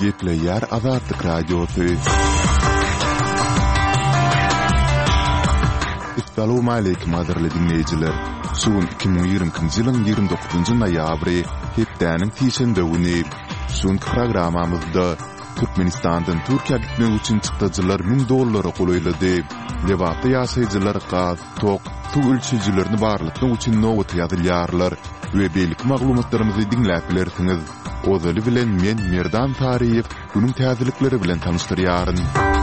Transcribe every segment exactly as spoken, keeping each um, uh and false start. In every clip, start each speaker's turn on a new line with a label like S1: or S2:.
S1: Gepleyer Azadlık Radyosu. Assalamu alaykum adirli dinleyijiler. Suun iki bin ýigrimkinji ýylyň ýigirmi dokuzunjy noýabry hepdäniň tiýşende güni. Suun programamyzda Türkmenistandan Türkiýe gitmek üçin çykdyjylar min dollary goýuldy. Lewatda ýaşaýjylar gaz, tok, suw ölçüjilerini barlygyny üçin nowat ýazylýarlar we beýlik maglumatlarymyzy dinläp bilersiňiz. Ozaly bilen men Merdan Tariýew günüň täzelikleri bilen tanıştyrýaryn.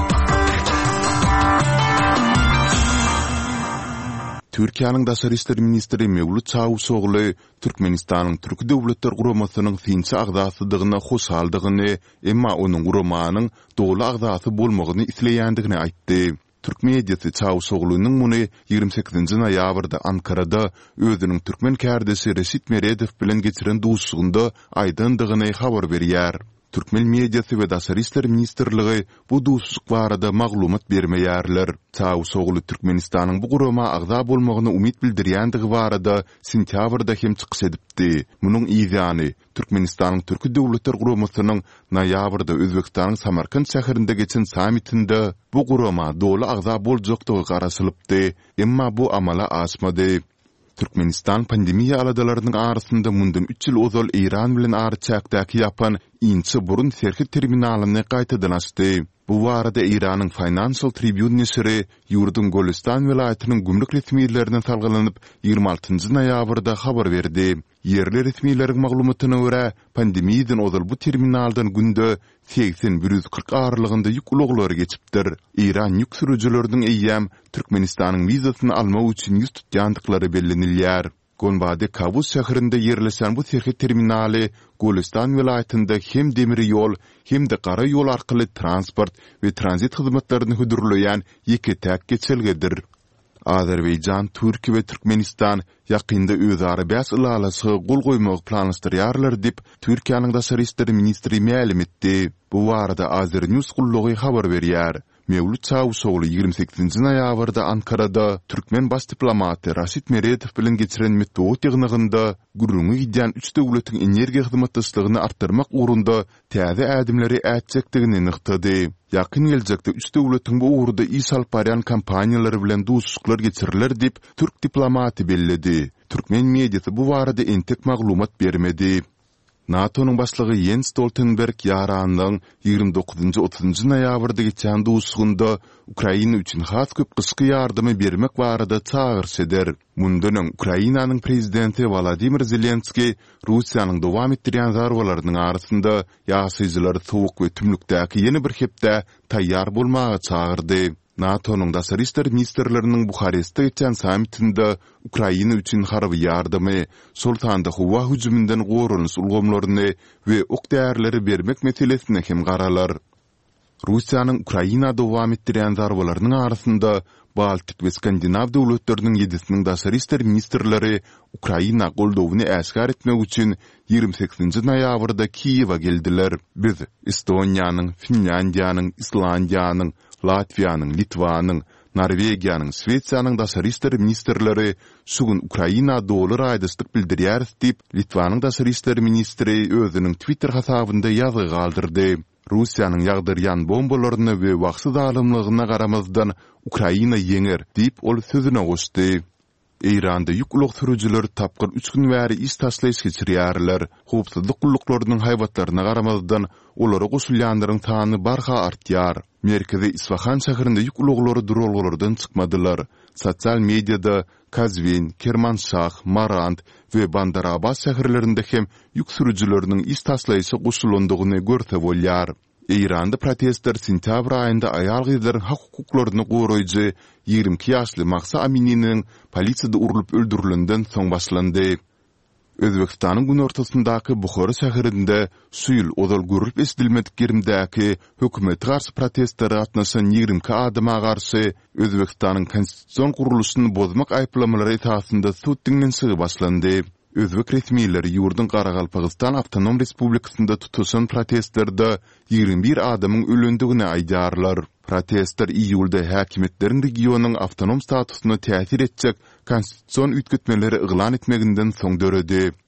S1: Türkiýanyň Daşary işleri ministri Mevlut Çavuşogly Türkmenistanyň Türk döwletler guramasynyň finçi agdasydygyna hoşaldygyny, emma onuň guramanyň dogly agdasy bolmagyny isleýändigini aýtdy. Türk mediýasy Çavuşoglynyň muny ýygrimi sekizinji noýabrda Ankarada özüniň türkmen kärdesi Reşit Meredow bilen geçiren duşugynda aýdyndygyny habar berýär. Türkmen mediýasy we Daşary işleri ministrligi bu duşsuk barada maglumat bermeýärler. Çavuşogly Türkmenistanyň bu gurama agda bolmagyny umyt bildirýändigi barada sentýabrda hem çykyş edipdi. Munyň ýygyny Türkmenistanyň türk döwletler guramasynyň noýabrda Özbekistanyň Samarkand şäherinde geçen sammitinde bu gurama dogly agda boljakdygy garaşylypdy, emma bu amala aşmady. Türkmenistan pandemiýa aladalarynyň arasynda mundan üç ýyl ozal Iran bilen arçakdaky ýapan inçi burun serhit terminalyny gaýtadan açdy. Bu barada Iranyň Financial Tribune nesiri ýurdun Golistan welaýatynyň gümrük resmiýetlerinden salgylanyp ýygrimi altynjy noýabrda habar berdi. Yerli resmiýetleriň maglumatyna görä, pandemiýadan ozal bu terminaldan günde seksen bir yüz kırk ağırlygynda ýük uloglary geçipdir. Iran ýük sürüjileriniň eýýäm Türkmenistanyň wizasyny almak üçin ýüz tutýandyklary bellenilýär. Gonbade Kabus şäherinde ýerleşen bu serhit terminali Golistan welaýatynda hem demir ýol hem de gara ýol arkaly transport we transit hyzmatlaryny hödürleýän ýeke täk geçelgedir. Azerbaýjan, Türkiýe we Türkmenistan ýakynda özara bäs ulalasy gol goýmagy planlaşdyrýarlar dip Türkiýanyň Daşary işleri ministri ma'lum etdi. Bu barada Azernews gullugy habar berýär. Mevlut Çavuşogly ýygrimi sekizinji noýabrda Ankarada Türkmen baş diplomaty Reşit Meredow bilen geçiren metod ýygnygynda gurrungy gidýän üç döwletiň energiýa hyzmatdaşlygyny artdyrmak ugrunda täze ädimleri ätjekdigini nyktady. Ýakyn geljekde üç döwletiň bu ugrunda iş alyp barýan kompaniýalary bilen duşsuklar geçirirler dip türk diplomaty belledi. Türkmen mediýasy bu barada entek maglumat bermedi. NATO'nun başlygy Jens Stoltenberg ýaranyň ýygrimi dokuzunjy otuzunjy noýabrda geçen duşugynda Ukraina üçin has köp gysky ýardamy bermek barada çağırş eder. Mundan Ukrainanyň prezidenti Volodymyr Zelenski Russiýanyň dowam etdirýän zarwalarynyň arasynda ýaşaýjylary sowuk we tümlükdäki ýeni bir hepde taýýar bolmagy çağırdy. NATO'nun Daşary işleri ministrleriniň Buharestde geçen sammitinde Ukraina üçin harby ýardamy, sultanda howa hüjümünden gorunys ulgamlaryny we ok därleri bermek meselesine hem garalar. Russiýanyň Ukraina dowam etdirýän zarwalarynyň arasynda Baltik we Skandinaw döwletleriniň ýedisiniň Daşary işleri ministrleri Ukraina goldowyny äsgar etmek üçin ýygrimi sekizinji noýabrda Kiýewa geldiler. Biz Estoniýanyň, Finlandiýanyň, Islandiýanyň, Latviýanyň, Litvanyň, Norwegiýanyň, Swediýanyň Daşary işleri ministrleri şugun Ukraina dogly raýdyslyk bildirýär diýip Litvanyň Daşary işleri ministri özüniň Twitter hasabynda ýazy galdyrdy. Russiýanyň ýagdyrýan bombalaryna we wagtsyz alymlygyna garamazdan Ukraina ýeňer diýip ol sözüne goşdy. Eýranda ýük ulug sürüjiler tapgyr üç gün bäri iş taşlaýyş geçirýärler. Howpsuzlyk gulluklarynyn haýbatlaryna garamazdan olary goşulýanlaryň sany barha artýar. Merkezi Isfahan şäherinde ýük uluglary durolgalardan çykmadylar. Sosial mediada Kazvin, Kermanşah, Marand we Bandar Abbas şäherlerinde hem ýük sürüjileriniň iş taşlaýyşy goşulandygyny görse bolýar. Eýranda protestler sentyabr aýynda aýal gyzlaryň hak hukuklaryny goraýjy ýygrimi iki ýaşly Mahsa Amininiň polisiýada urulyp öldürilenden soň başlandy. Özbekistanyň gün ortasyndaky Bukhara şäherinde şu ýyl ozal görülip esdilmedik ýerimdäki hökümeti garşy protestlere gatnaşan ýygrimi iki adama garşy Özbekistanyň konstitusiýon guruluşyny bozmak aýplamalary esasynda sud dinlenşigi başlandy. Özbek resmiýetleri ýurdun Garagalpagystan Awtonom Respublikasynda tutuşan protestlerde ýygrimi bir adamyň ölendигini aýdýarlar. Protestler iýulda häkimetleriň regionyň awtonom statusyna täsir etjek konstitusiýon üýtgetmeleri yglan etmeginden soň döredi.